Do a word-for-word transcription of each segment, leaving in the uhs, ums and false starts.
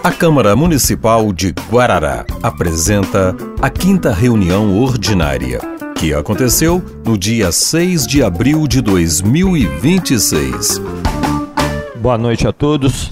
A Câmara Municipal de Guarará apresenta a quinta reunião ordinária, que aconteceu no dia seis de abril de dois mil e vinte e seis. Boa noite a todos.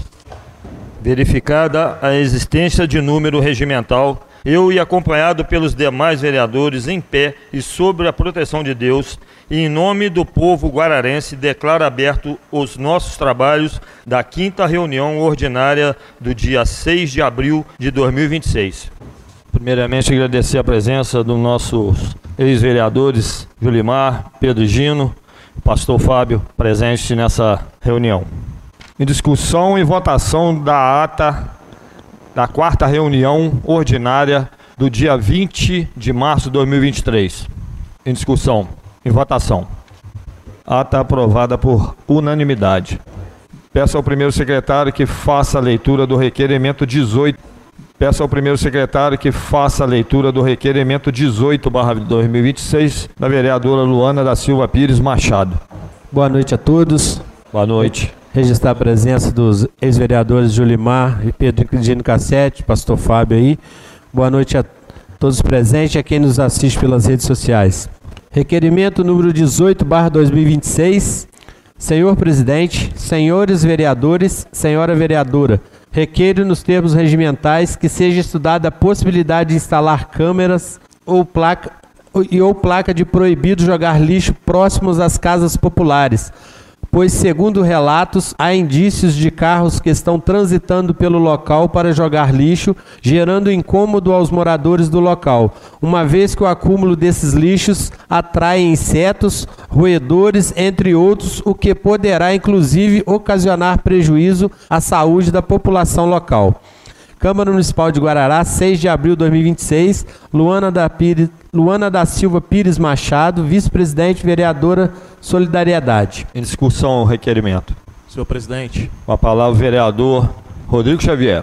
Verificada a existência de número regimental, eu e acompanhado pelos demais vereadores em pé e sob a proteção de Deus, e em nome do povo guararense, declaro aberto os nossos trabalhos da quinta reunião ordinária do dia seis de abril de dois mil e vinte e seis. Primeiramente, agradecer a presença dos nossos ex-vereadores Julimar, Pedro Gino, Pastor Fábio, presente nessa reunião. Em discussão e votação da ata da quarta reunião ordinária do dia vinte de março de dois mil e vinte e três. Em discussão. Em votação. Ata aprovada por unanimidade. Peço ao primeiro secretário que faça a leitura do requerimento dezoito. Peço ao primeiro secretário que faça a leitura do requerimento dezoito barra dois mil e vinte e seis da vereadora Luana da Silva Pires Machado. Boa noite a todos. Boa noite. Registrar a presença dos ex-vereadores Julimar e Pedro Gino Cassete, Pastor Fábio aí. Boa noite a todos presentes e a quem nos assiste pelas redes sociais. Requerimento número dezoito barra dois mil e vinte e seis. Senhor Presidente, senhores vereadores, senhora vereadora, requeiro nos termos regimentais que seja estudada a possibilidade de instalar câmeras ou placa, e ou placa de proibido jogar lixo próximos às casas populares, pois, segundo relatos, há indícios de carros que estão transitando pelo local para jogar lixo, gerando incômodo aos moradores do local, uma vez que o acúmulo desses lixos atrai insetos, roedores, entre outros, o que poderá, inclusive, ocasionar prejuízo à saúde da população local. Câmara Municipal de Guarará, seis de abril de dois mil e vinte e seis, Luana da, Pires, Luana da Silva Pires Machado, vice-presidente, vereadora Solidariedade. Em discussão o requerimento. Senhor presidente. Com a palavra o vereador Rodrigo Xavier.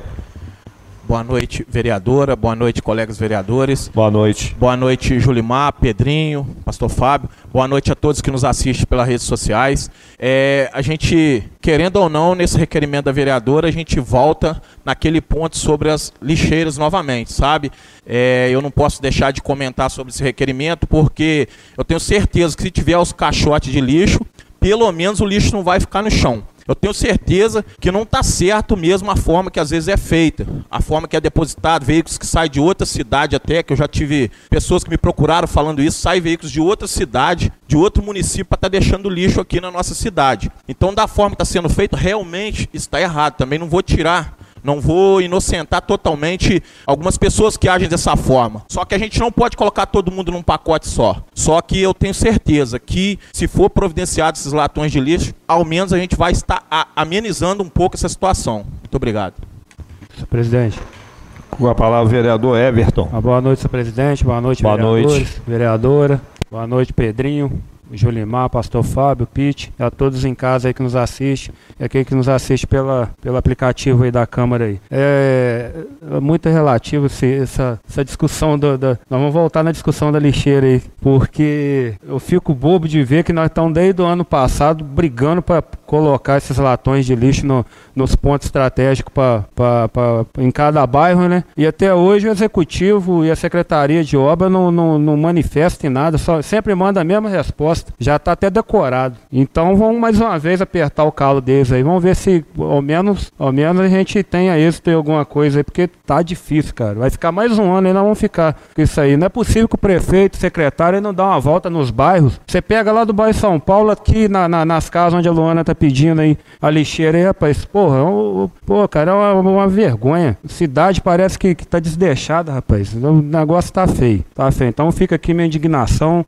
Boa noite, vereadora. Boa noite, colegas vereadores. Boa noite. Boa noite, Julimar, Pedrinho, Pastor Fábio. Boa noite a todos que nos assistem pelas redes sociais. É, a gente, querendo ou não, nesse requerimento da vereadora, a gente volta naquele ponto sobre as lixeiras novamente, sabe? É, eu não posso deixar de comentar sobre esse requerimento, porque eu tenho certeza que se tiver os caixotes de lixo, pelo menos o lixo não vai ficar no chão. Eu tenho certeza que não está certo mesmo a forma que às vezes é feita, a forma que é depositado, veículos que saem de outra cidade até, que eu já tive pessoas que me procuraram falando isso, saem veículos de outra cidade, de outro município para estar tá deixando lixo aqui na nossa cidade. Então, da forma que está sendo feito, realmente está errado. Também não vou tirar, não vou inocentar totalmente algumas pessoas que agem dessa forma. Só que a gente não pode colocar todo mundo num pacote só. Só que eu tenho certeza que, se for providenciado esses latões de lixo, ao menos a gente vai estar amenizando um pouco essa situação. Muito obrigado. Senhor presidente. Com a palavra o vereador Everton. Uma boa noite, senhor presidente. Boa noite, boa vereadores, noite. Vereadora. Boa noite, Pedrinho, Julimar, Pastor Fábio, Pete, e a todos em casa aí que nos assistem, e aquele que nos assiste pela, pelo aplicativo aí da Câmara aí. É, é muito relativo esse, essa, essa discussão, do, da, nós vamos voltar na discussão da lixeira aí, porque eu fico bobo de ver que nós estamos desde o ano passado brigando para colocar esses latões de lixo no, nos pontos estratégicos pra, pra, pra, em cada bairro, né? E até hoje o Executivo e a Secretaria de Obra não, não, não manifestam em nada, só, sempre manda a mesma resposta. Já está até decorado. Então vamos mais uma vez apertar o calo deles aí. Vamos ver se ao menos, ao menos a gente tenha êxito em alguma coisa aí, porque tá difícil, cara. Vai ficar mais um ano e nós vamos ficar com isso aí. Não é possível que o prefeito, o secretário, não dá uma volta nos bairros. Você pega lá do bairro São Paulo, aqui na, na, nas casas onde a Luana tá pedindo aí a lixeira aí, rapaz. Porra, é um, pô, cara, é uma, uma vergonha. A cidade parece que, que tá desdeixada, rapaz. O negócio tá feio. Tá feio. Então fica aqui minha indignação.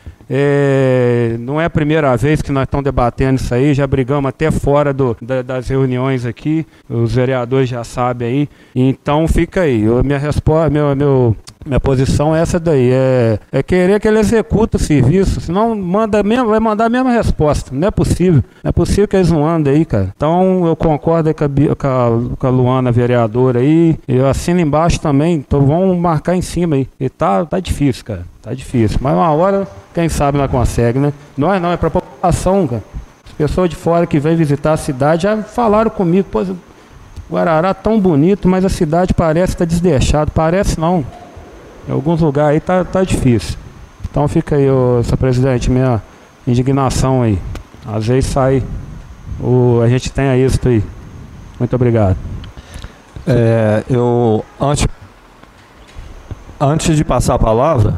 É, não é a primeira vez que nós estamos debatendo isso aí, já brigamos até fora do, da, das reuniões aqui, os vereadores já sabem aí, então fica aí, eu, minha resposta, meu, meu, minha posição é essa daí, é, é querer que ele execute o serviço, senão manda mesmo, vai mandar a mesma resposta, não é possível, não é possível que eles não andem aí, cara. Então eu concordo com a, com a, com a Luana, vereadora aí, eu assino embaixo também, então vamos marcar em cima aí, e tá, tá difícil, cara. Tá difícil, mas uma hora, quem sabe nós consegue, né? Nós não, é pra população, cara. As pessoas de fora que vêm visitar a cidade já falaram comigo, pô, Guarará tão bonito, mas a cidade parece que está desdeixada. Parece não. Em alguns lugares aí tá, tá difícil. Então fica aí, ô, senhor presidente, minha indignação aí. Às vezes sai, o, a gente tem êxito aí. Muito obrigado. É, eu, antes, antes de passar a palavra,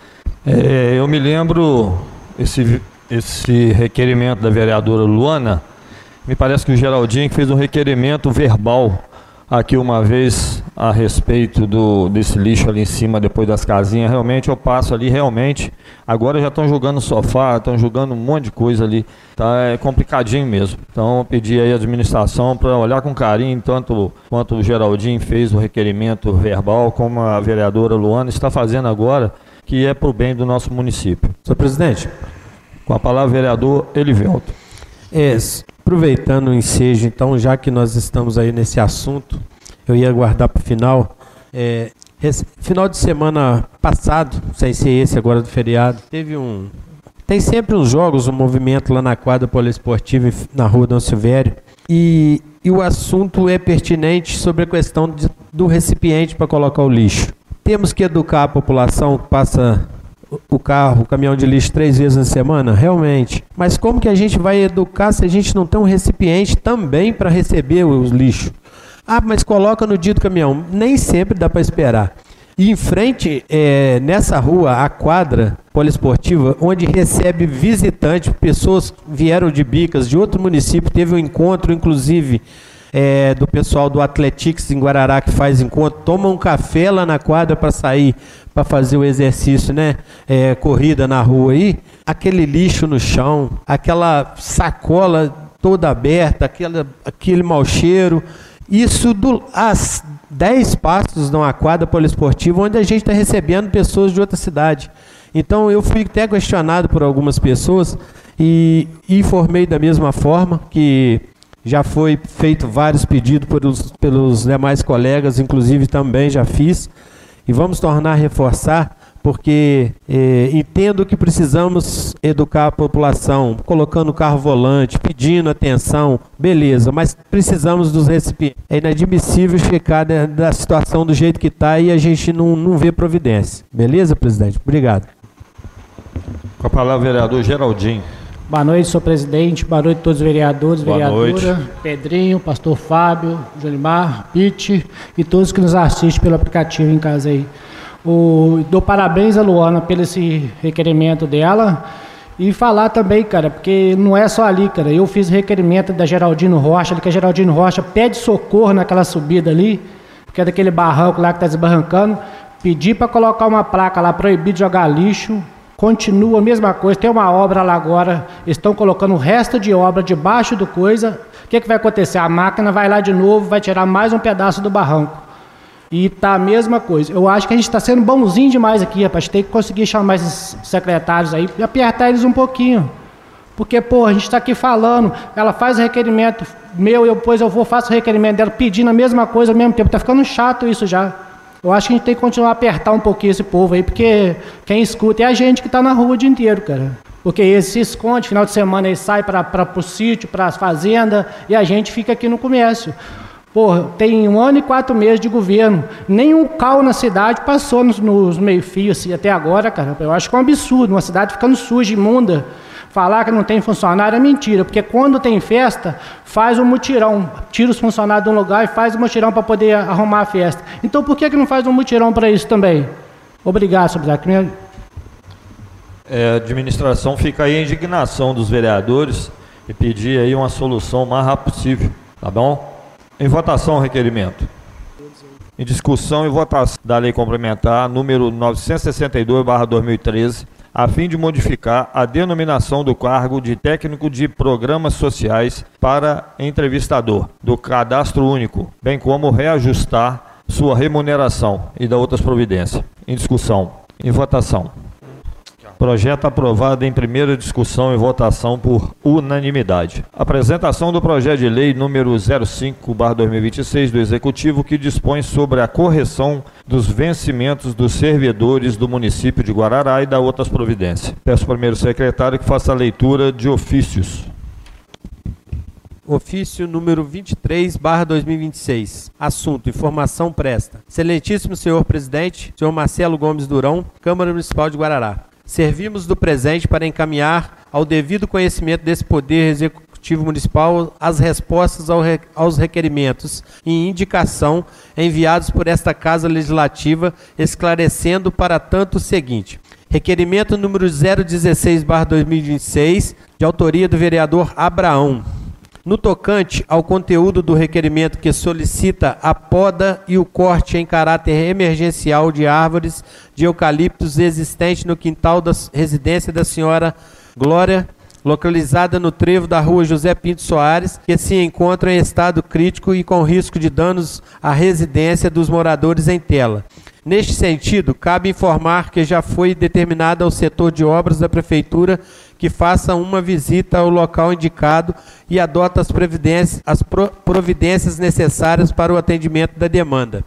é, eu me lembro, esse, esse requerimento da vereadora Luana, me parece que o Geraldinho fez um requerimento verbal aqui uma vez a respeito do, desse lixo ali em cima, depois das casinhas. Realmente eu passo ali, realmente, agora já estão jogando sofá, estão jogando um monte de coisa ali, tá? É complicadinho mesmo. Então eu pedi aí à administração para olhar com carinho, tanto quanto o Geraldinho fez o requerimento verbal, como a vereadora Luana está fazendo agora, que é para o bem do nosso município. Senhor presidente, com a palavra, vereador Elivelto. É, aproveitando o ensejo, então, já que nós estamos aí nesse assunto, eu ia guardar para o final. É, esse, final de semana passado, sem ser esse agora do feriado, teve um... Tem sempre uns jogos, um movimento lá na quadra poliesportiva na rua Dom Silvério, e, e o assunto é pertinente sobre a questão de, do recipiente para colocar o lixo. Temos que educar a população que passa o carro, o caminhão de lixo três vezes na semana? Realmente. Mas como que a gente vai educar se a gente não tem um recipiente também para receber os lixos? Ah, mas coloca no dia do caminhão. Nem sempre dá para esperar. E em frente, é, nessa rua, a quadra poliesportiva, onde recebe visitantes, pessoas que vieram de Bicas, de outro município, teve um encontro, inclusive, É, do pessoal do Athletics em Guarará, que faz encontro, toma um café lá na quadra para sair, para fazer o exercício, né? É, corrida na rua aí, aquele lixo no chão, aquela sacola toda aberta, aquela, aquele mau cheiro, isso do, às dez passos de uma quadra poliesportiva, onde a gente está recebendo pessoas de outra cidade. Então eu fui até questionado por algumas pessoas e informei da mesma forma que já foi feito vários pedidos pelos, pelos demais colegas, inclusive também já fiz, e vamos tornar a reforçar, porque eh, entendo que precisamos educar a população, colocando o carro volante, pedindo atenção, beleza, mas precisamos dos recipientes. É inadmissível ficar da, da situação do jeito que está e a gente não, não vê providência. Beleza, presidente? Obrigado. Com a palavra, vereador Geraldinho. Boa noite, senhor presidente. Boa noite a todos os vereadores, Boa vereadora, noite. Pedrinho, pastor Fábio, Jolimar, Pete e todos que nos assistem pelo aplicativo em casa aí. O, dou parabéns a Luana pelo esse requerimento dela e falar também, cara, porque não é só ali, cara. Eu fiz requerimento da Geraldino Rocha, que a Geraldino Rocha pede socorro naquela subida ali, porque é daquele barranco lá que está desbarrancando. Pedi para colocar uma placa lá, proibido jogar lixo. Continua a mesma coisa, tem uma obra lá agora, estão colocando o resto de obra debaixo do coisa. O que, que vai acontecer? A máquina vai lá de novo, vai tirar mais um pedaço do barranco. E tá a mesma coisa. Eu acho que a gente está sendo bonzinho demais aqui, rapaz. Tem que conseguir chamar esses secretários aí e apertar eles um pouquinho. Porque, pô, a gente está aqui falando, ela faz o requerimento meu, eu, depois eu vou, faço o requerimento dela, pedindo a mesma coisa ao mesmo tempo. Tá ficando chato isso já. Eu acho que a gente tem que continuar a apertar um pouquinho esse povo aí, porque quem escuta é a gente que está na rua o dia inteiro, cara. Porque eles se escondem, final de semana eles saem para o sítio, para as fazendas, e a gente fica aqui no comércio. Pô, tem um ano e quatro meses de governo, nenhum cal na cidade passou nos, nos meio-fios assim, até agora, cara. Eu acho que é um absurdo, uma cidade ficando suja, imunda. Falar que não tem funcionário é mentira, porque quando tem festa, faz um mutirão, tira os funcionários de um lugar e faz um mutirão para poder arrumar a festa. Então por que que não faz um mutirão para isso também? Obrigado, senhor presidente. É, a administração fica aí a indignação dos vereadores e pedir aí uma solução o mais rápido possível, tá bom? Em votação o requerimento. Em discussão e votação da lei complementar número novecentos e sessenta e dois barra dois mil e treze, a fim de modificar a denominação do cargo de técnico de programas sociais para entrevistador do cadastro único, bem como reajustar sua remuneração e da outras providências. Em discussão. Em votação. Projeto aprovado em primeira discussão e votação por unanimidade. Apresentação do projeto de lei número zero cinco barra dois mil e vinte e seis do Executivo, que dispõe sobre a correção dos vencimentos dos servidores do município de Guarará e da outras providências. Peço ao primeiro secretário que faça a leitura de ofícios. Ofício número vinte e três barra dois mil e vinte e seis. Assunto: informação presta. Excelentíssimo senhor presidente, senhor Marcelo Gomes Durão, Câmara Municipal de Guarará. Servimos do presente para encaminhar ao devido conhecimento desse Poder Executivo Municipal as respostas ao re, aos requerimentos e indicação enviados por esta Casa Legislativa, esclarecendo para tanto o seguinte: requerimento número zero dezesseis barra dois mil e vinte e seis, de autoria do vereador Abraão. No tocante ao conteúdo do requerimento que solicita a poda e o corte em caráter emergencial de árvores de eucaliptos existentes no quintal da residência da senhora Glória, localizada no trevo da rua José Pinto Soares, que se encontra em estado crítico e com risco de danos à residência dos moradores em tela. Neste sentido, cabe informar que já foi determinado ao setor de obras da Prefeitura que faça uma visita ao local indicado e adota as providências, as pro, providências necessárias para o atendimento da demanda.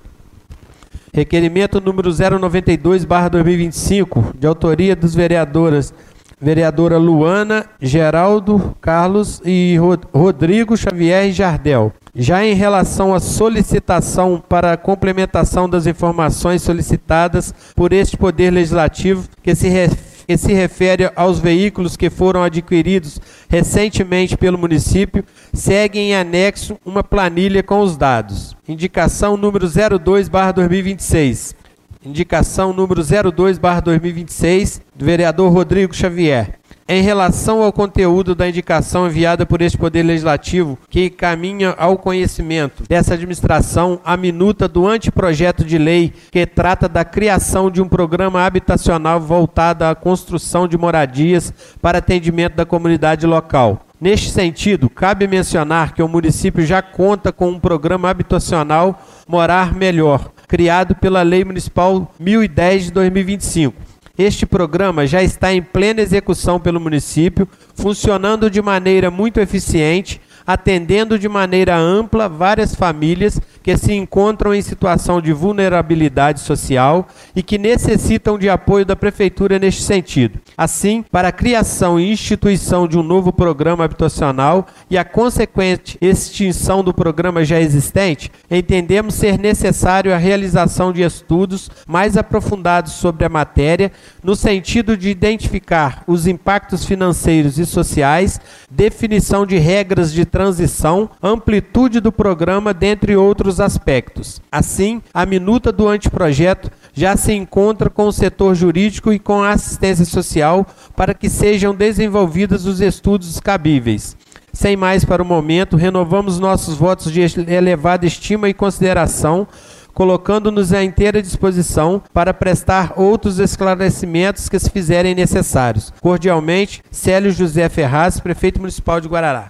Requerimento número zero noventa e dois barra dois mil e vinte e cinco, de autoria dos vereadoras vereadora Luana, Geraldo, Carlos e Rodrigo Xavier e Jardel. Já em relação à solicitação para a complementação das informações solicitadas por este Poder Legislativo, que se, ref, que se refere aos veículos que foram adquiridos recentemente pelo município, segue em anexo uma planilha com os dados. Indicação número zero dois barra dois mil e vinte e seis. Indicação número zero dois barra dois mil e vinte e seis, do vereador Rodrigo Xavier. Em relação ao conteúdo da indicação enviada por este Poder Legislativo, que caminha ao conhecimento dessa administração a minuta do anteprojeto de lei que trata da criação de um programa habitacional voltado à construção de moradias para atendimento da comunidade local. Neste sentido, cabe mencionar que o município já conta com um programa habitacional Morar Melhor, criado pela Lei Municipal mil e dez de dois mil e vinte e cinco. Este programa já está em plena execução pelo município, funcionando de maneira muito eficiente, atendendo de maneira ampla várias famílias que se encontram em situação de vulnerabilidade social e que necessitam de apoio da Prefeitura neste sentido. Assim, para a criação e instituição de um novo programa habitacional e a consequente extinção do programa já existente, entendemos ser necessário a realização de estudos mais aprofundados sobre a matéria, no sentido de identificar os impactos financeiros e sociais, definição de regras de transição, amplitude do programa, dentre outros aspectos. Assim, a minuta do anteprojeto já se encontra com o setor jurídico e com a assistência social para que sejam desenvolvidos os estudos cabíveis. Sem mais para o momento, renovamos nossos votos de elevada estima e consideração, colocando-nos à inteira disposição para prestar outros esclarecimentos que se fizerem necessários. Cordialmente, Célio José Ferraz, Prefeito Municipal de Guarará.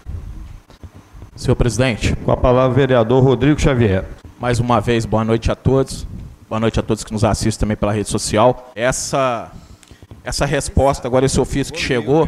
Senhor presidente. Com a palavra o vereador Rodrigo Xavier. Mais uma vez, boa noite a todos. Boa noite a todos que nos assistem também pela rede social. Essa, essa resposta, agora esse ofício que chegou,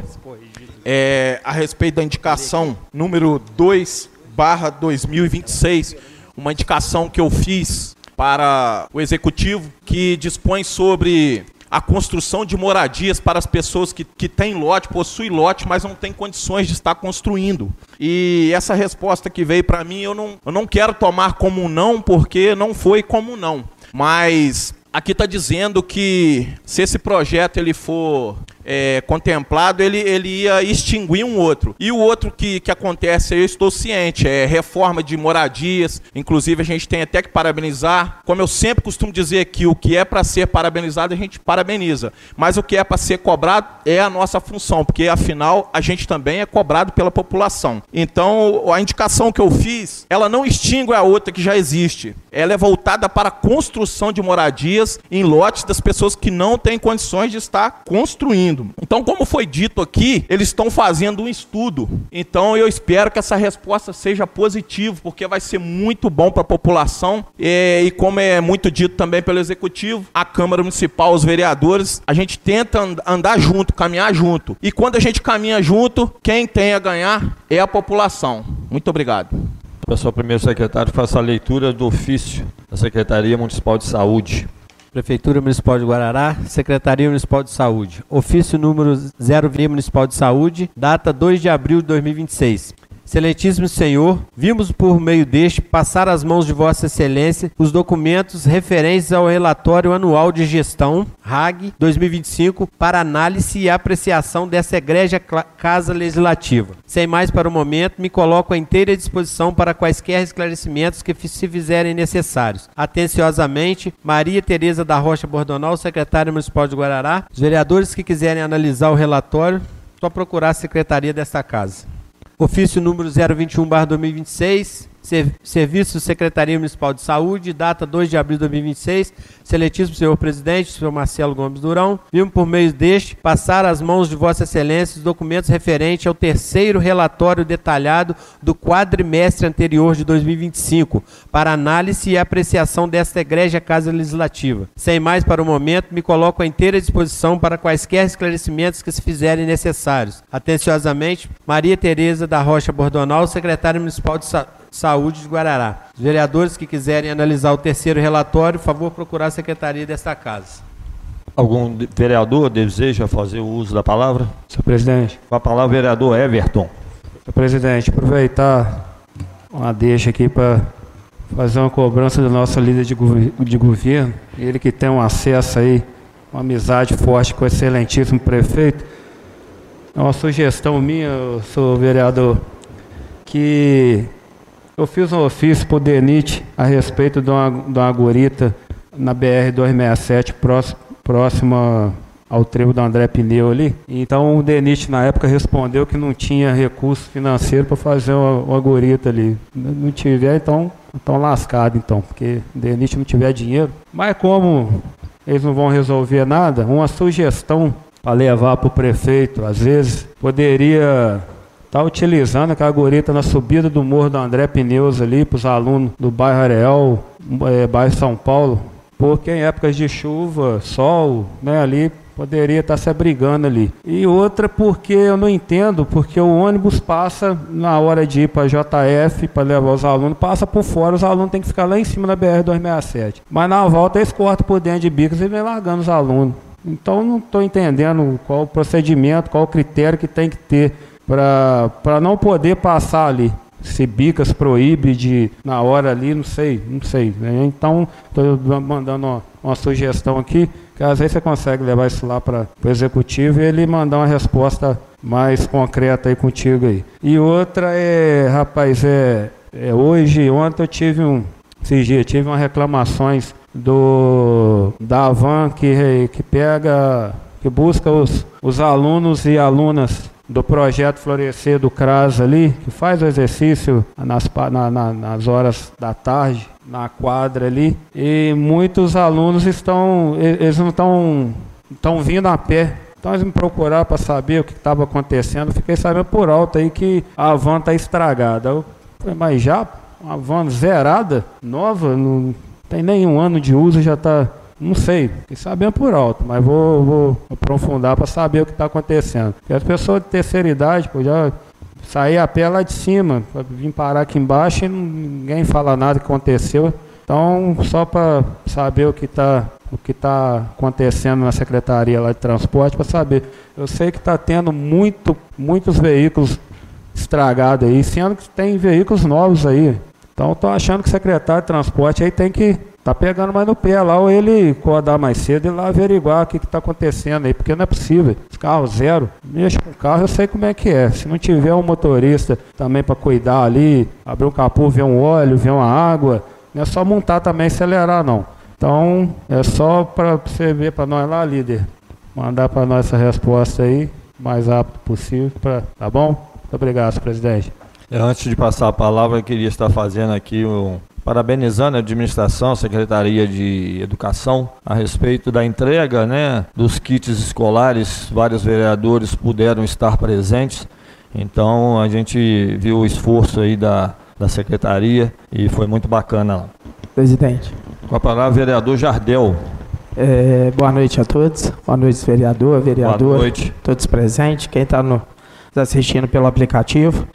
é a respeito da indicação número dois barra dois mil e vinte e seis, uma indicação que eu fiz para o Executivo, que dispõe sobre a construção de moradias para as pessoas que, que têm lote, possuem lote, mas não têm condições de estar construindo. E essa resposta que veio para mim, eu não, eu não quero tomar como um não, porque não foi como um não. Mas aqui está dizendo que se esse projeto ele for é, contemplado, ele, ele ia extinguir um outro. E o outro que, que acontece, eu estou ciente, é reforma de moradias. Inclusive, a gente tem até que parabenizar. Como eu sempre costumo dizer aqui, o que é para ser parabenizado, a gente parabeniza. Mas o que é para ser cobrado é a nossa função, porque, afinal, a gente também é cobrado pela população. Então, a indicação que eu fiz, ela não extingue a outra que já existe. Ela é voltada para a construção de moradias em lotes das pessoas que não têm condições de estar construindo. Então, como foi dito aqui, eles estão fazendo um estudo. Então, eu espero que essa resposta seja positiva, porque vai ser muito bom para a população. E, e como é muito dito também pelo Executivo, a Câmara Municipal, os vereadores, a gente tenta andar junto, caminhar junto. E quando a gente caminha junto, quem tem a ganhar é a população. Muito obrigado. Pessoal, primeiro secretário, faça a leitura do ofício da Secretaria Municipal de Saúde. Prefeitura Municipal de Guarará, Secretaria Municipal de Saúde. Ofício número zero Municipal de Saúde, data dois de abril de dois mil e vinte e seis. Excelentíssimo Senhor, vimos por meio deste passar às mãos de Vossa Excelência os documentos referentes ao relatório anual de gestão, R A G dois mil e vinte e cinco, para análise e apreciação dessa egrégia Casa Legislativa. Sem mais para o momento, me coloco à inteira disposição para quaisquer esclarecimentos que se fizerem necessários. Atenciosamente, Maria Tereza da Rocha Bordonal, secretária municipal de Guarará. Os vereadores que quiserem analisar o relatório, só procurar a secretaria desta casa. Ofício número zero vinte e um barra dois mil e vinte e seis, Serviço Secretaria Municipal de Saúde, data dois de abril de dois mil e vinte e seis, Excelentíssimo Senhor Presidente, Senhor Marcelo Gomes Durão, vimos por meio deste passar às mãos de Vossa Excelência os documentos referentes ao terceiro relatório detalhado do quadrimestre anterior de dois mil e vinte e cinco, para análise e apreciação desta egrégia Casa Legislativa. Sem mais para o momento, me coloco à inteira disposição para quaisquer esclarecimentos que se fizerem necessários. Atenciosamente, Maria Tereza da Rocha Bordonal, secretária municipal de Saúde, Saúde de Guarará. Os vereadores que quiserem analisar o terceiro relatório, por favor, procurar a secretaria desta casa. Algum vereador deseja fazer o uso da palavra? Senhor presidente. Com a palavra, o vereador Everton. Senhor presidente, aproveitar uma deixa aqui para fazer uma cobrança do nosso líder de, gov de governo, ele que tem um acesso aí, uma amizade forte com o excelentíssimo prefeito. É uma sugestão minha, senhor vereador, que eu fiz um ofício para o DENIT a respeito de uma, de uma gurita na B R duzentos e sessenta e sete, próximo, próxima ao trevo do André Pneu ali. Então o DENIT na época respondeu que não tinha recurso financeiro para fazer uma, uma gurita ali. Não tiver, então estão lascados então, porque o DENIT não tiver dinheiro. Mas como eles não vão resolver nada, uma sugestão para levar para o prefeito, às vezes, poderia está utilizando aquela gurita na subida do Morro do André Pneus ali para os alunos do bairro Areal, é, bairro São Paulo, porque em épocas de chuva, sol, né, ali poderia estar se abrigando ali. E outra porque eu não entendo, porque o ônibus passa na hora de ir para a J F, para levar os alunos, passa por fora, os alunos têm que ficar lá em cima da B R duzentos e sessenta e sete. Mas na volta eles cortam por dentro de bicos e vem largando os alunos. Então não estou entendendo qual o procedimento, qual o critério que tem que ter para não poder passar ali. Se Bicas proíbe de, na hora ali, não sei, não sei. Né? Então, estou mandando uma, uma sugestão aqui, que às vezes você consegue levar isso lá para o executivo e ele mandar uma resposta mais concreta aí contigo aí. E outra é, rapaz, é, é hoje, ontem eu tive um, esses dias, tive umas reclamações do, da Avan que, que pega, que busca os, os alunos e alunas do projeto Florescer do CRAS ali, que faz o exercício nas, na, na, nas horas da tarde, na quadra ali, e muitos alunos estão, eles não estão, estão vindo a pé. Então eles me procuraram para saber o que estava acontecendo. Fiquei sabendo por alto aí que a van está estragada. Eu falei, mas já uma van zerada, nova, não tem nenhum ano de uso, já está... Não sei, fiquei sabendo por alto, mas vou, vou aprofundar para saber o que está acontecendo. Porque as pessoas de terceira idade, pô, já sair a pé lá de cima, para vir parar aqui embaixo e ninguém fala nada que aconteceu. Então, só para saber o que está o que tá acontecendo na Secretaria lá de Transporte, para saber. Eu sei que está tendo muito, muitos veículos estragados aí, sendo que tem veículos novos aí. Então, estou achando que o secretário de Transporte aí tem que... Tá pegando mais no pé lá, ou ele acordar mais cedo e lá averiguar o que está acontecendo aí, porque não é possível. Os carros zero, mexe com o carro, eu sei como é que é. Se não tiver um motorista também para cuidar ali, abrir um capô, ver um óleo, ver uma água, não é só montar também e acelerar não. Então, é só para você ver para nós lá, líder, mandar para nós essa resposta aí, o mais rápido possível, pra, tá bom? Muito obrigado, presidente. Antes de passar a palavra, eu queria estar fazendo aqui um... parabenizando a administração, a Secretaria de Educação, a respeito da entrega, né, dos kits escolares. Vários vereadores puderam estar presentes, então a gente viu o esforço aí da, da Secretaria e foi muito bacana lá. Presidente. Com a palavra, vereador Jardel. É, boa noite a todos, boa noite, vereador, vereador, boa noite. Todos presentes, quem está nos assistindo pelo aplicativo.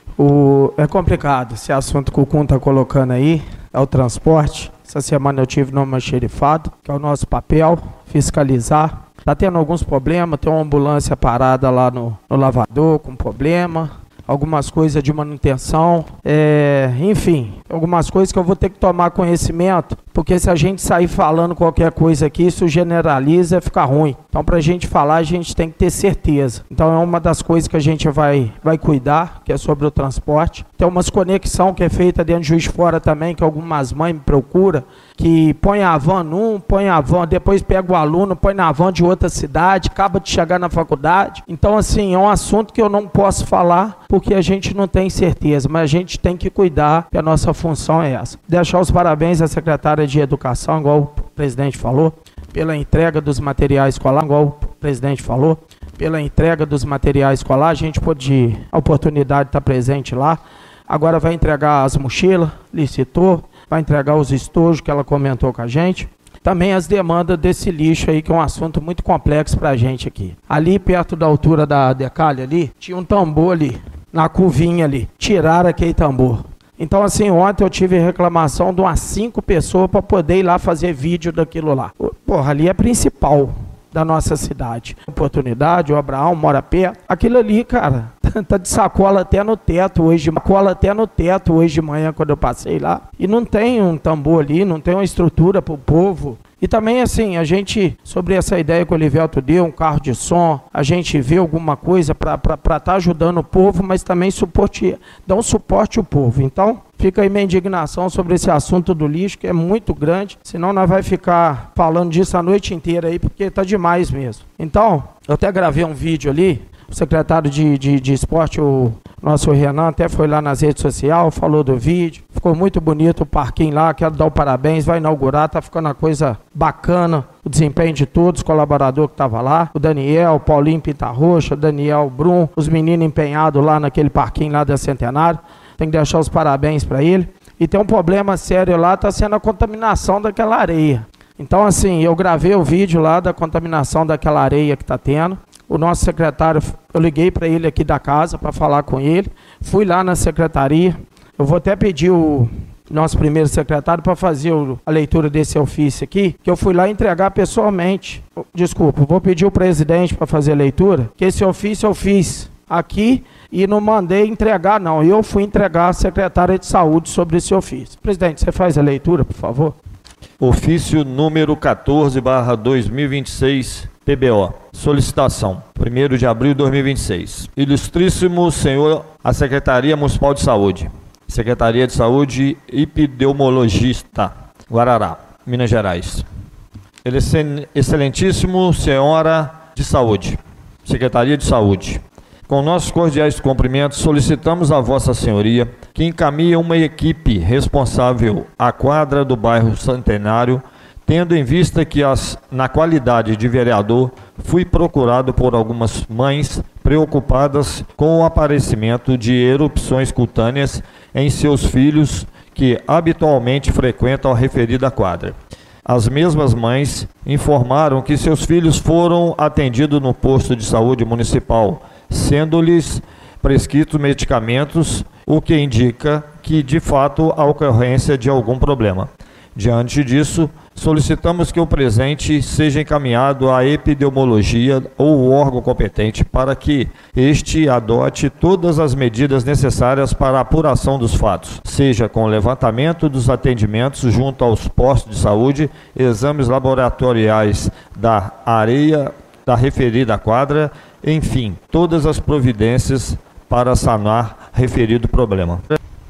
O, é complicado, esse assunto que o Cunha está colocando aí, é o transporte. Essa semana eu tive no almoxerifado, que é o nosso papel, fiscalizar. Está tendo alguns problemas, tem uma ambulância parada lá no, no lavador com problema. algumas coisas de manutenção, é, enfim, algumas coisas que eu vou ter que tomar conhecimento, porque se a gente sair falando qualquer coisa aqui, isso generaliza, fica ruim. Então, para a gente falar, a gente tem que ter certeza. Então, é uma das coisas que a gente vai, vai cuidar, que é sobre o transporte. Tem umas conexão que é feita dentro de Juiz de Fora também, que algumas mães me procuram, que põe a van num, põe a van, depois pega o aluno, põe na van de outra cidade, acaba de chegar na faculdade. Então, assim, é um assunto que eu não posso falar, porque a gente não tem certeza, mas a gente tem que cuidar, que a nossa função é essa. Deixar os parabéns à secretária de Educação, igual o presidente falou, pela entrega dos materiais escolares, igual o presidente falou, pela entrega dos materiais escolares, a gente pôde a oportunidade de estar presente lá. Agora vai entregar as mochilas, licitou, vai entregar os estojos que ela comentou com a gente. Também as demandas desse lixo aí, que é um assunto muito complexo para a gente aqui. Ali, perto da altura da Decalha ali, tinha um tambor ali, na curvinha ali. Tiraram aquele tambor. Então, assim, ontem eu tive reclamação de umas cinco pessoas para poder ir lá fazer vídeo daquilo lá. Porra, ali é principal da nossa cidade. Oportunidade, o Abraão mora perto. Aquilo ali, cara, tá de sacola até no teto hoje, sacola até no teto hoje de manhã quando eu passei lá. E não tem um tambor ali, não tem uma estrutura para o povo. E também, assim, a gente, sobre essa ideia que o Olivelto deu, um carro de som, a gente vê alguma coisa para estar tá ajudando o povo, mas também suporte, dar um suporte ao povo. Então, fica aí minha indignação sobre esse assunto do lixo, que é muito grande, senão nós vai ficar falando disso a noite inteira aí, porque tá demais mesmo. Então, eu até gravei um vídeo ali, o secretário de, de, de esporte, o nosso Renan, até foi lá nas redes sociais, falou do vídeo. Ficou muito bonito o parquinho lá, quero dar o parabéns, vai inaugurar, tá ficando uma coisa bacana. O desempenho de todos, os colaboradores que estavam lá, o Daniel, o Paulinho Pintarroxa, o Daniel Brum, os meninos empenhados lá naquele parquinho lá da Centenário. Tem que deixar os parabéns para ele. E tem um problema sério lá, tá sendo a contaminação daquela areia. Então, assim, eu gravei o vídeo lá da contaminação daquela areia que tá tendo. O nosso secretário, eu liguei para ele aqui da casa para falar com ele. Fui lá na secretaria. Eu vou até pedir o nosso primeiro secretário para fazer o, a leitura desse ofício aqui, que eu fui lá entregar pessoalmente. Desculpa, vou pedir o presidente para fazer a leitura, que esse ofício eu fiz aqui e não mandei entregar, não. Eu fui entregar à secretária de saúde sobre esse ofício. Presidente, você faz a leitura, por favor? Ofício número quatorze barra dois mil e vinte e seis, P B O. Solicitação, primeiro de abril de dois mil e vinte e seis. Ilustríssimo senhor, a Secretaria Municipal de Saúde. Secretaria de Saúde Epidemiologista, Guarará, Minas Gerais. Excelentíssimo senhora de Saúde, Secretaria de Saúde. Com nossos cordiais cumprimentos, solicitamos a Vossa Senhoria que encaminhe uma equipe responsável à quadra do bairro Centenário, tendo em vista que, as, na qualidade de vereador, fui procurado por algumas mães preocupadas com o aparecimento de erupções cutâneas em seus filhos que habitualmente frequentam a referida quadra. As mesmas mães informaram que seus filhos foram atendidos no posto de saúde municipal, sendo-lhes prescritos medicamentos, o que indica que, de fato, há ocorrência de algum problema. Diante disso, solicitamos que o presente seja encaminhado à epidemiologia ou o órgão competente para que este adote todas as medidas necessárias para a apuração dos fatos, seja com o levantamento dos atendimentos junto aos postos de saúde, exames laboratoriais da areia da referida quadra, enfim, todas as providências para sanar referido problema.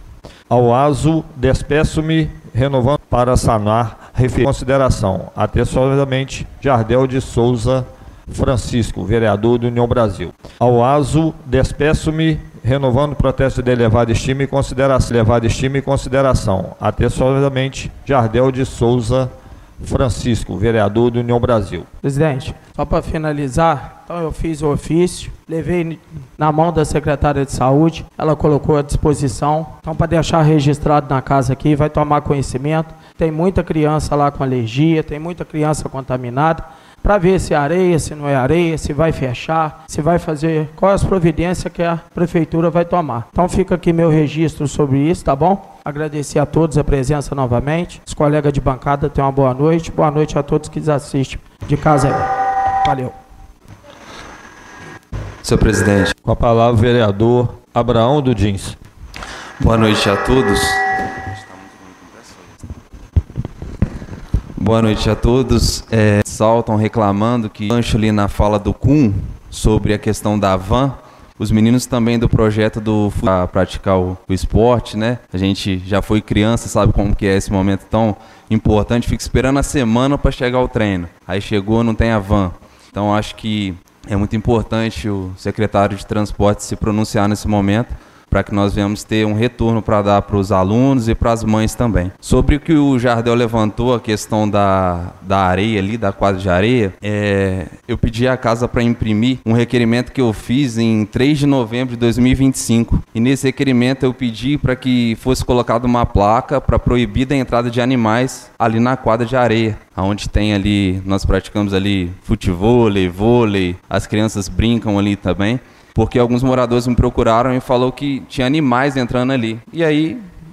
Ao aso, despeço-me, renovando para sanar referido consideração. Atenciosamente, Jardel de Souza Francisco, vereador do União Brasil. Ao aso, despeço-me, renovando o protesto de elevada estima e consideração. Elevada estima e consideração. Atenciosamente, Jardel de Souza Francisco, vereador do União Brasil. Presidente, só para finalizar, então eu fiz o ofício, levei na mão da secretária de saúde, ela colocou à disposição, então para deixar registrado na casa aqui, vai tomar conhecimento, tem muita criança lá com alergia, tem muita criança contaminada, para ver se é areia, se não é areia, se vai fechar, se vai fazer, qual é as providências que a prefeitura vai tomar. Então fica aqui meu registro sobre isso, tá bom? Agradecer a todos a presença novamente. Os colegas de bancada tenham uma boa noite. Boa noite a todos que nos assistem de casa aí. Valeu. Senhor presidente. Com a palavra, vereador Abraão do Dins. Boa noite a todos. Boa noite a todos. É, saltam reclamando que gancho ali na fala do Kuhn sobre a questão da van. Os meninos também do projeto do para praticar o, o esporte, né? A gente já foi criança, sabe como que é esse momento tão importante. Fica esperando a semana para chegar ao treino. Aí chegou, não tem a van. Então acho que é muito importante o secretário de transporte se pronunciar nesse momento, para que nós venhamos ter um retorno para dar para os alunos e para as mães também. Sobre o que o Jardel levantou, a questão da, da areia ali, da quadra de areia, é, eu pedi à casa para imprimir um requerimento que eu fiz em três de novembro de dois mil e vinte e cinco. E nesse requerimento eu pedi para que fosse colocada uma placa para proibir a entrada de animais ali na quadra de areia, onde tem ali, nós praticamos ali futevôlei, vôlei, as crianças brincam ali também. Porque alguns moradores me procuraram e falou que tinha animais entrando ali. E aí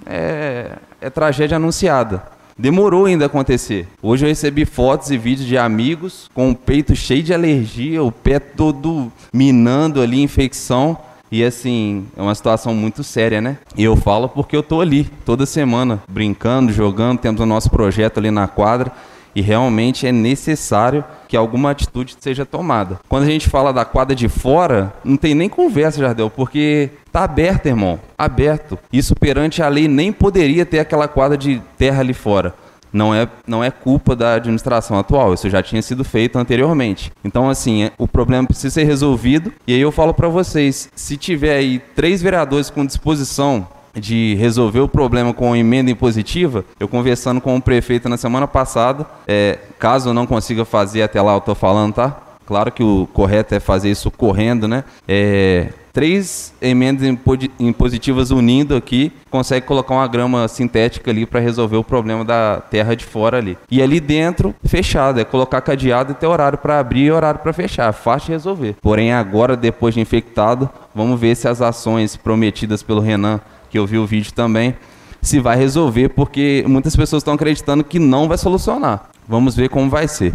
é, é tragédia anunciada. Demorou ainda a acontecer. Hoje eu recebi fotos e vídeos de amigos com o peito cheio de alergia, o pé todo minando ali, infecção. E assim, é uma situação muito séria, né? E eu falo porque eu tô ali toda semana, brincando, jogando, temos o nosso projeto ali na quadra. E realmente é necessário que alguma atitude seja tomada. Quando a gente fala da quadra de fora, não tem nem conversa, Jardel, porque tá aberto, irmão, aberto. Isso perante a lei nem poderia ter aquela quadra de terra ali fora. Não é, não é culpa da administração atual, isso já tinha sido feito anteriormente. Então, assim, o problema precisa ser resolvido. E aí eu falo para vocês, se tiver aí três vereadores com disposição de resolver o problema com a emenda impositiva, eu conversando com o prefeito na semana passada, é, caso eu não consiga fazer até lá, eu tô falando, tá? Claro que o correto é fazer isso correndo, né? É, três emendas impositivas unindo aqui, consegue colocar uma grama sintética ali para resolver o problema da terra de fora ali. E ali dentro, fechado, é colocar cadeado e ter horário para abrir e horário para fechar, fácil de resolver. Porém, agora, depois de infectado, vamos ver se as ações prometidas pelo Renan, que eu vi o vídeo também, se vai resolver, porque muitas pessoas estão acreditando que não vai solucionar. Vamos ver como vai ser.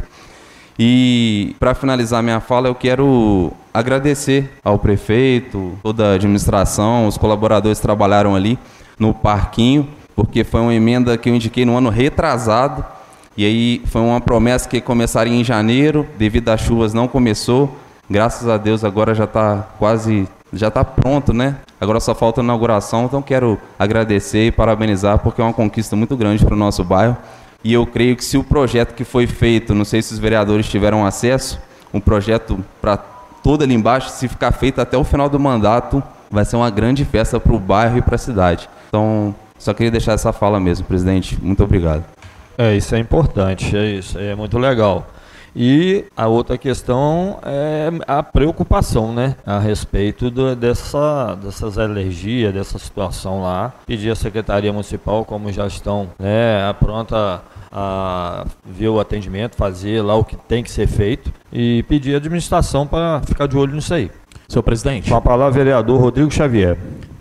E para finalizar minha fala, eu quero agradecer ao prefeito, toda a administração, os colaboradores que trabalharam ali no parquinho, porque foi uma emenda que eu indiquei no ano retrasado, e aí foi uma promessa que começaria em janeiro, devido às chuvas não começou. Graças a Deus agora já está quase, já está pronto, né? Agora só falta a inauguração, então quero agradecer e parabenizar, porque é uma conquista muito grande para o nosso bairro. E eu creio que se o projeto que foi feito, não sei se os vereadores tiveram acesso, um projeto para todo ali embaixo, se ficar feito até o final do mandato, vai ser uma grande festa para o bairro e para a cidade. Então, só queria deixar essa fala mesmo, presidente. Muito obrigado. É, isso é importante, é isso, é muito legal. E a outra questão é a preocupação, né, a respeito do, dessa, dessas alergias, dessa situação lá. Pedir à Secretaria Municipal, como já estão, né, pronta a ver o atendimento, fazer lá o que tem que ser feito e pedir à administração para ficar de olho nisso aí. Senhor presidente. Com a palavra, vereador Rodrigo Xavier.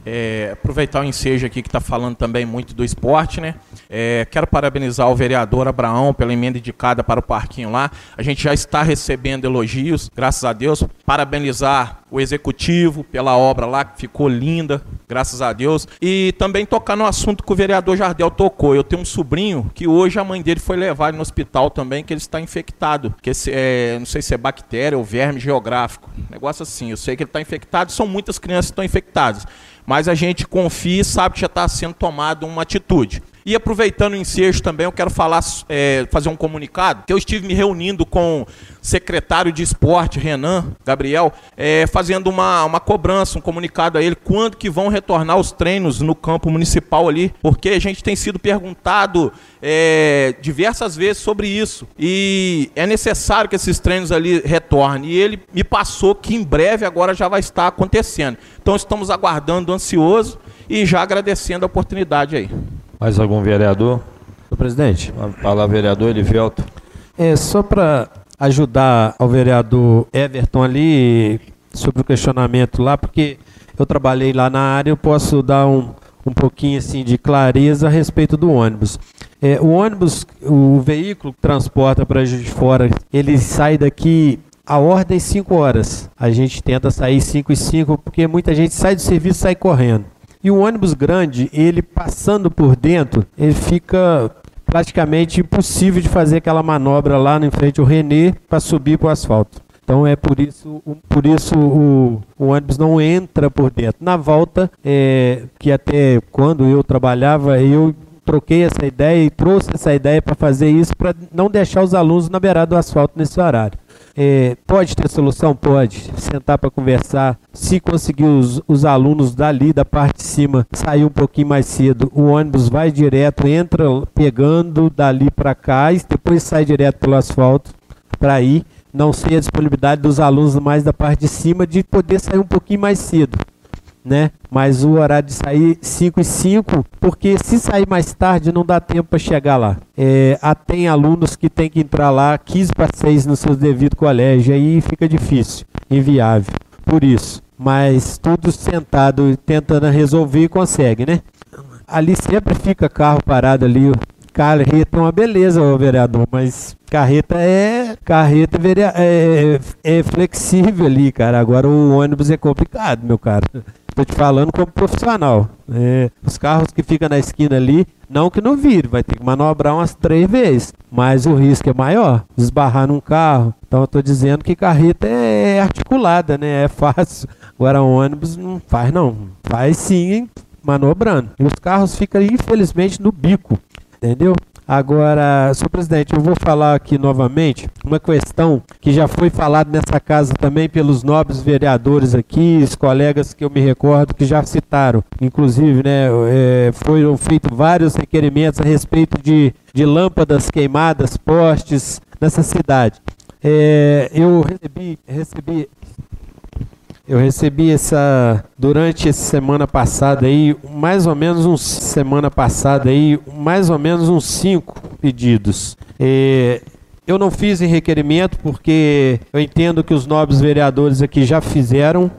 É, aproveitar o ensejo aqui que está falando também muito do esporte, né? É, quero parabenizar o vereador Abraão pela emenda indicada para o parquinho lá. A gente já está recebendo elogios, graças a Deus. Parabenizar o executivo pela obra lá, que ficou linda, graças a Deus. E também tocar no assunto que o vereador Jardel tocou. Eu tenho um sobrinho que hoje a mãe dele foi levar ele no hospital também, que ele está infectado. Que esse, é, não sei se é bactéria ou verme geográfico. Negócio assim, eu sei que ele está infectado. São muitas crianças que estão infectadas. Mas a gente confia e sabe que já está sendo tomada uma atitude. E aproveitando o ensejo também, eu quero falar, é, fazer um comunicado, que eu estive me reunindo com o secretário de esporte, Renan Gabriel, é, fazendo uma, uma cobrança, um comunicado a ele, quando que vão retornar os treinos no campo municipal ali, porque a gente tem sido perguntado é, diversas vezes sobre isso, e é necessário que esses treinos ali retornem, e ele me passou que em breve agora já vai estar acontecendo. Então estamos aguardando ansioso e já agradecendo a oportunidade aí. Mais algum vereador? Senhor presidente. A palavra, vereador Elivelto. É, só para ajudar ao vereador Everton ali sobre o questionamento lá, porque eu trabalhei lá na área, eu posso dar um, um pouquinho assim de clareza a respeito do ônibus. É, o ônibus, o veículo que transporta para Juiz de Fora, ele sai daqui a ordem cinco horas. A gente tenta sair cinco e cinco, porque muita gente sai do serviço e sai correndo. E o ônibus grande, ele passando por dentro, ele fica praticamente impossível de fazer aquela manobra lá em frente ao Renê para subir para o asfalto. Então é por isso, por isso o, o ônibus não entra por dentro. Na volta, é, que até quando eu trabalhava, eu troquei essa ideia e trouxe essa ideia para fazer isso, para não deixar os alunos na beirada do asfalto nesse horário. É, pode ter solução? Pode. Sentar para conversar. Se conseguir os, os alunos dali, da parte de cima, sair um pouquinho mais cedo, o ônibus vai direto, entra pegando dali para cá e depois sai direto pelo asfalto para ir. Não sei a disponibilidade dos alunos mais da parte de cima de poder sair um pouquinho mais cedo, né? Mas o horário de sair cinco e cinco, porque se sair mais tarde não dá tempo para chegar lá. É, tem alunos que tem que entrar lá quinze para seis no seu devido colégio, aí fica difícil, inviável, por isso. Mas tudo sentado, tentando resolver, consegue, né? Ali sempre fica carro parado ali. Carreta é uma beleza, ô vereador, mas carreta é carreta é, é flexível ali, cara. Agora o ônibus é complicado, meu cara. Tô te falando como profissional. É, os carros que ficam na esquina ali, não que não vire, vai ter que manobrar umas três vezes, mas o risco é maior, esbarrar num carro. Então eu tô dizendo que carreta é articulada, né? É fácil. Agora o ônibus não faz não, faz sim, hein? Manobrando. E os carros ficam infelizmente no bico. Entendeu? Agora, senhor presidente, eu vou falar aqui novamente uma questão que já foi falada nessa casa também pelos nobres vereadores aqui, os colegas que eu me recordo que já citaram. Inclusive, né, é, foram feitos vários requerimentos a respeito de, de lâmpadas queimadas, postes nessa cidade. É, eu recebi... recebi Eu recebi essa, durante essa semana passada aí, mais ou menos uns, semana passada aí, mais ou menos uns cinco pedidos. É, eu não fiz em requerimento porque eu entendo que os nobres vereadores aqui já fizeram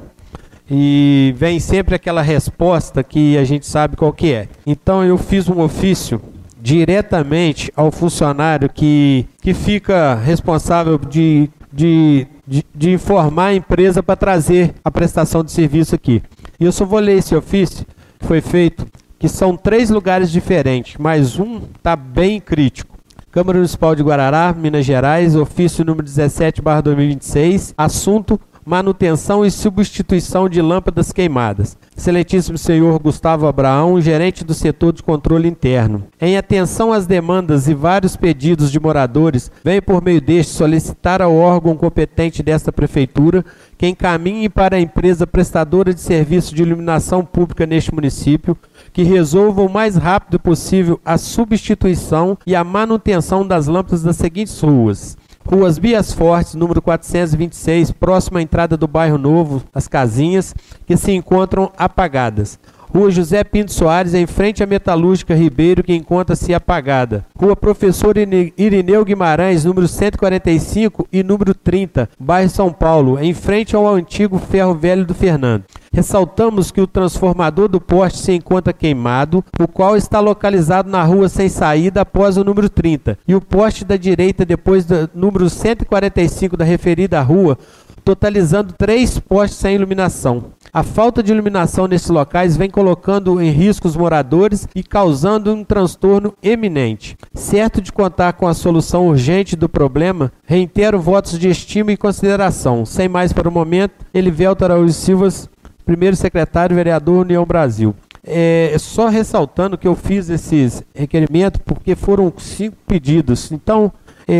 e vem sempre aquela resposta que a gente sabe qual que é. Então eu fiz um ofício diretamente ao funcionário que, que fica responsável de... de De, de informar a empresa para trazer a prestação de serviço aqui. E eu só vou ler esse ofício que foi feito, que são três lugares diferentes, mas um está bem crítico. Câmara Municipal de Guarará, Minas Gerais, ofício número dezessete barra dois mil e vinte e seis, assunto manutenção e substituição de lâmpadas queimadas. Excelentíssimo senhor Gustavo Abraão, gerente do setor de controle interno. Em atenção às demandas e vários pedidos de moradores, venho por meio deste solicitar ao órgão competente desta prefeitura que encaminhe para a empresa prestadora de serviço de iluminação pública neste município que resolva o mais rápido possível a substituição e a manutenção das lâmpadas das seguintes ruas: Ruas Bias Fortes, número quatrocentos e vinte e seis, próximo à entrada do bairro Novo, as casinhas, que se encontram apagadas. Rua José Pinto Soares, em frente à Metalúrgica Ribeiro, que encontra-se apagada. Rua Professor Irineu Guimarães, número cento e quarenta e cinco e número trinta, bairro São Paulo, em frente ao antigo Ferro Velho do Fernando. Ressaltamos que o transformador do poste se encontra queimado, o qual está localizado na rua sem saída após o número trinta, e o poste da direita depois do número cento e quarenta e cinco da referida rua, totalizando três postes sem iluminação. A falta de iluminação nesses locais vem colocando em risco os moradores e causando um transtorno eminente. Certo de contar com a solução urgente do problema, reitero votos de estima e consideração. Sem mais para o momento, Elivelto Araújo Silva, primeiro secretário, vereador União Brasil. É, só ressaltando que eu fiz esses requerimentos porque foram cinco pedidos. Então,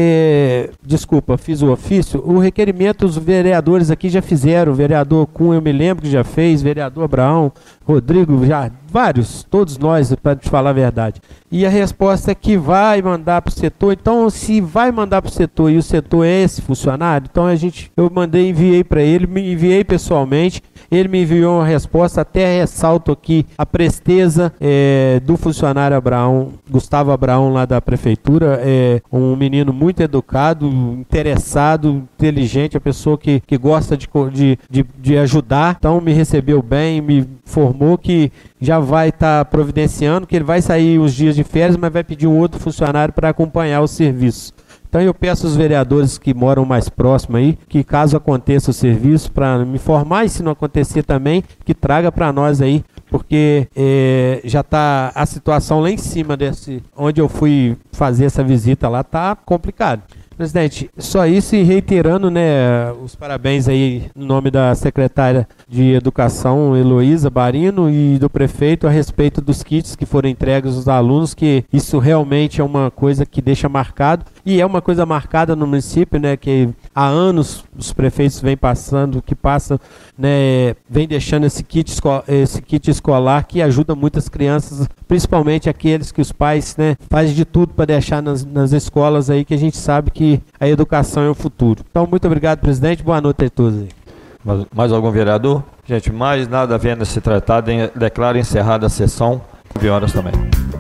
é, desculpa, fiz o ofício. O requerimento os vereadores aqui já fizeram. O vereador Kuhn, eu me lembro que já fez. Vereador Abraão, Rodrigo, já vários, todos nós, para te falar a verdade. E a resposta é que vai mandar para o setor. Então, se vai mandar para o setor e o setor é esse funcionário, então a gente, eu mandei, enviei para ele, me enviei pessoalmente. Ele me enviou uma resposta, até ressalto aqui a presteza é, do funcionário Abraão, Gustavo Abraão, lá da prefeitura. É um menino muito educado, interessado, inteligente, a pessoa que, que gosta de, de, de, de ajudar. Então me recebeu bem, me informou que já vai estar tá providenciando, que ele vai sair uns dias de férias, mas vai pedir um outro funcionário para acompanhar o serviço. Então eu peço aos vereadores que moram mais próximo aí, que caso aconteça o serviço, para me informar, e se não acontecer também, que traga para nós aí, porque é, já está a situação lá em cima desse, onde eu fui fazer essa visita lá, tá complicado. Presidente, só isso, e reiterando, né, os parabéns aí no nome da secretária de Educação, Heloísa Barino, e do prefeito a respeito dos kits que foram entregues aos alunos, que isso realmente é uma coisa que deixa marcado, e é uma coisa marcada no município, né, que há anos os prefeitos vêm passando, que passam, né, vem deixando esse kit, esse kit escolar que ajuda muitas crianças, principalmente aqueles que os pais, né, fazem de tudo para deixar nas, nas escolas aí, que a gente sabe que a educação é o futuro. Então, muito obrigado, presidente. Boa noite a todos aí. Mais, mais algum vereador? Gente, mais nada havendo se tratado, declaro encerrada a sessão, nove horas também.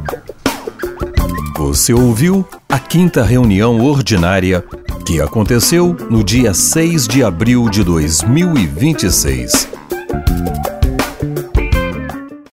Você ouviu a quinta reunião ordinária que aconteceu no dia seis de abril de dois mil e vinte e seis.